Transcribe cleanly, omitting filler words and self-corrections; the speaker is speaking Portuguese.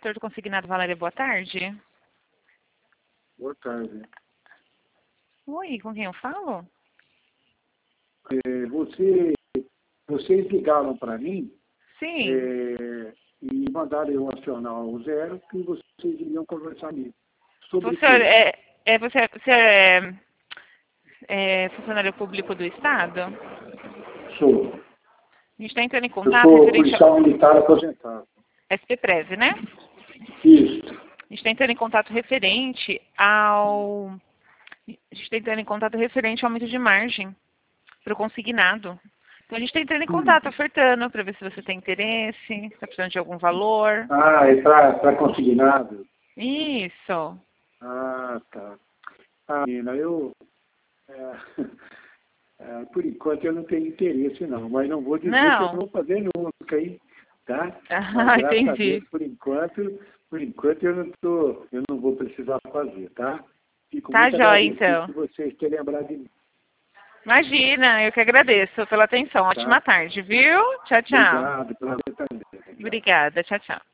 corretor do consignado Valéria, boa tarde. Boa tarde. Oi, com quem eu falo? Vocês ligaram para mim Sim. e mandaram eu acionar o 0 que vocês iriam conversar comigo. Sobre O senhor é funcionário público do Estado? Sou. A gente está entrando em Eu contato sou referente policial militar aposentado. ao SPPREV, né? Isso. A gente está entrando em contato referente ao... A gente está entrando em contato referente ao aumento de margem para o consignado. Então, a gente está entrando em contato, ofertando, para ver se você tem interesse, está precisando de algum valor. Ah, é para consignado? Isso. Ah, tá. Ah, menina, por enquanto eu não tenho interesse não, mas não vou dizer que eu Não. vou fazer nunca, hein? Tá? Ah, Mas, graças a entendi. Deus, por enquanto eu não vou precisar fazer, tá? Fico Tá muito jóia, agradecido então. de vocês terem lembrado de mim. Imagina, eu que agradeço pela atenção. Ótima tarde, viu? Tchau, tchau. Obrigado pela também. Obrigada, tchau, tchau.